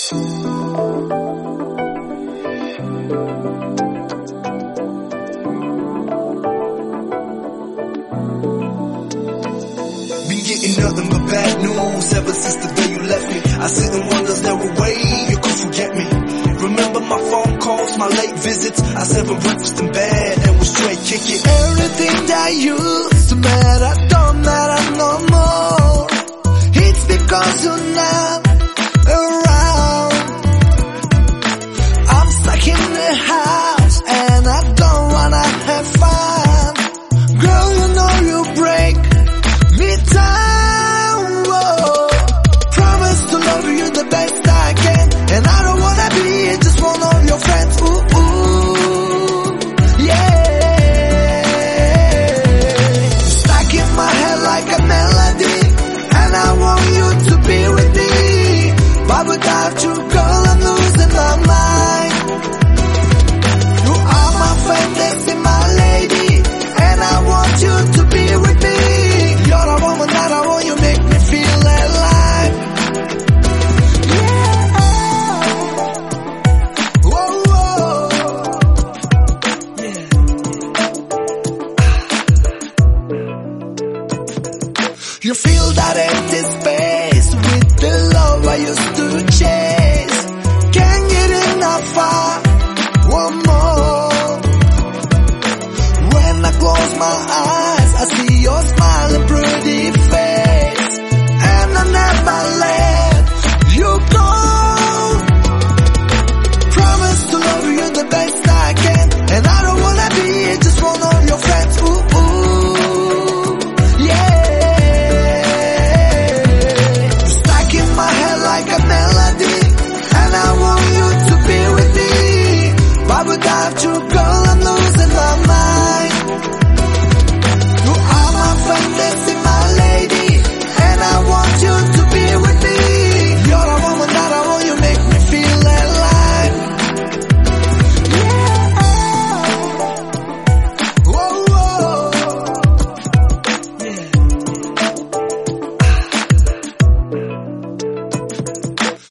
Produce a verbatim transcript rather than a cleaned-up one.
Been getting nothing but bad news ever since the day you left me. I sit and wonder, is there a way you could forget me? Remember my phone calls, my late visits. I said breakfast in bed and was straight kicking. Everything that used to matter